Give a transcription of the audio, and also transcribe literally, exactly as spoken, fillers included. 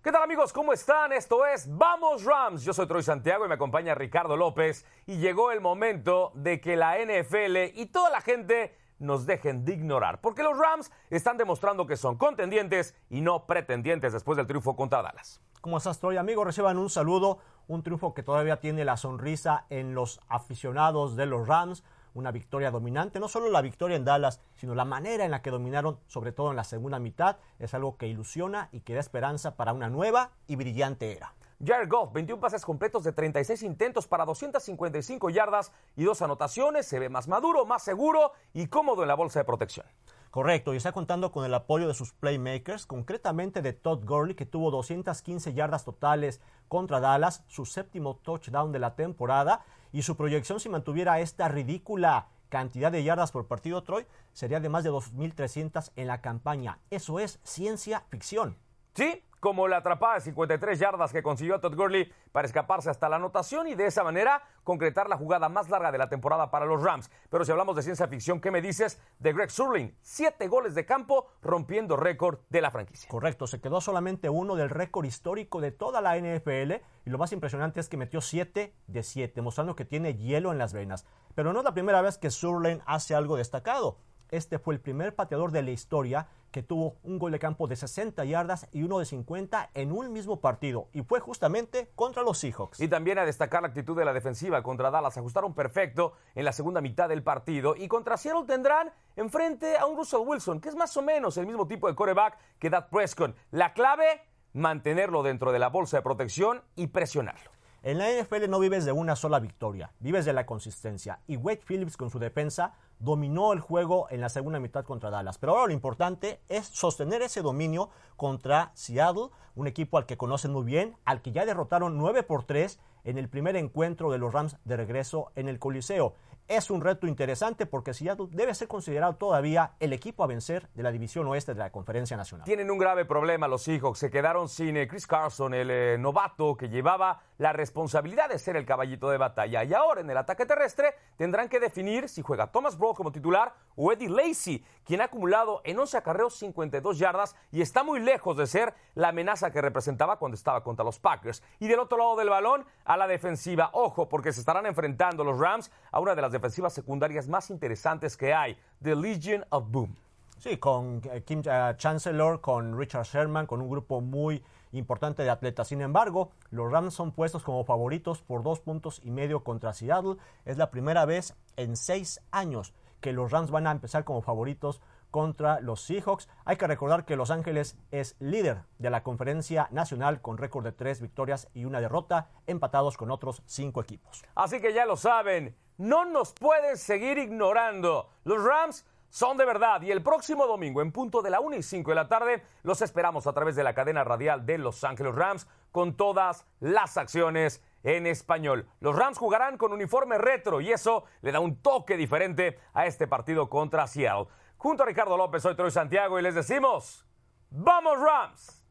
¿Qué tal amigos? ¿Cómo están? Esto es Vamos Rams. Yo soy Troy Santiago y me acompaña Ricardo López. Y llegó el momento de que la N F L y toda la gente nos dejen de ignorar. Porque los Rams están demostrando que son contendientes y no pretendientes después del triunfo contra Dallas. ¿Cómo estás, Troy? Amigos, reciban un saludo. Un triunfo que todavía tiene la sonrisa en los aficionados de los Rams. Una victoria dominante, no solo la victoria en Dallas, sino la manera en la que dominaron, sobre todo en la segunda mitad, es algo que ilusiona y que da esperanza para una nueva y brillante era. Jared Goff, veintiún pases completos de treinta y seis intentos para doscientas cincuenta y cinco yardas y dos anotaciones, se ve más maduro, más seguro y cómodo en la bolsa de protección. Correcto, y está contando con el apoyo de sus playmakers, concretamente de Todd Gurley, que tuvo doscientas quince yardas totales contra Dallas, su séptimo touchdown de la temporada, y su proyección, si mantuviera esta ridícula cantidad de yardas por partido, Troy, sería de más de dos mil trescientas en la campaña. Eso es ciencia ficción. Sí, como la atrapada de cincuenta y tres yardas que consiguió Todd Gurley para escaparse hasta la anotación y de esa manera concretar la jugada más larga de la temporada para los Rams. Pero si hablamos de ciencia ficción, ¿qué me dices de Greg Zuerlein? Siete goles de campo rompiendo récord de la franquicia. Correcto, se quedó solamente uno del récord histórico de toda la N F L y lo más impresionante es que metió siete de siete, mostrando que tiene hielo en las venas. Pero no es la primera vez que Zuerlein hace algo destacado. Este fue el primer pateador de la historia que tuvo un gol de campo de sesenta yardas y uno de cincuenta en un mismo partido, y fue justamente contra los Seahawks. Y también a destacar la actitud de la defensiva contra Dallas. Ajustaron perfecto en la segunda mitad del partido, y contra Seattle tendrán enfrente a un Russell Wilson, que es más o menos el mismo tipo de quarterback que Dak Prescott. La clave, mantenerlo dentro de la bolsa de protección y presionarlo. En la N F L no vives de una sola victoria, vives de la consistencia, y Wade Phillips con su defensa dominó el juego en la segunda mitad contra Dallas. Pero ahora lo importante es sostener ese dominio contra Seattle, un equipo al que conocen muy bien, al que ya derrotaron nueve por tres en el primer encuentro de los Rams de regreso en el Coliseo. Es un reto interesante porque Seattle debe ser considerado todavía el equipo a vencer de la división oeste de la Conferencia Nacional. Tienen un grave problema los Seahawks. Se quedaron sin eh, Chris Carson, el eh, novato que llevaba la responsabilidad de ser el caballito de batalla. Y ahora en el ataque terrestre tendrán que definir si juega Thomas Brown como titular o Eddie Lacy, quien ha acumulado en once acarreos cincuenta y dos yardas y está muy lejos de ser la amenaza que representaba cuando estaba contra los Packers. Y del otro lado del balón, a la defensiva. Ojo, porque se estarán enfrentando los Rams a una de las defensivas secundarias más interesantes que hay, The Legion of Boom. Sí, con Kim uh, Chancellor, con Richard Sherman, con un grupo muy importante de atletas. Sin embargo, los Rams son puestos como favoritos por dos puntos y medio contra Seattle. Es la primera vez en seis años que los Rams van a empezar como favoritos contra los Seahawks. Hay que recordar que Los Ángeles es líder de la Conferencia Nacional con récord de tres victorias y una derrota, empatados con otros cinco equipos. Así que ya lo saben, no nos pueden seguir ignorando. Los Rams son de verdad, y el próximo domingo en punto de la una y cinco de la tarde los esperamos a través de la cadena radial de Los Ángeles Rams con todas las acciones en español. Los Rams jugarán con uniforme retro y eso le da un toque diferente a este partido contra Seattle. Junto a Ricardo López, soy Troy Santiago y les decimos ¡Vamos Rams!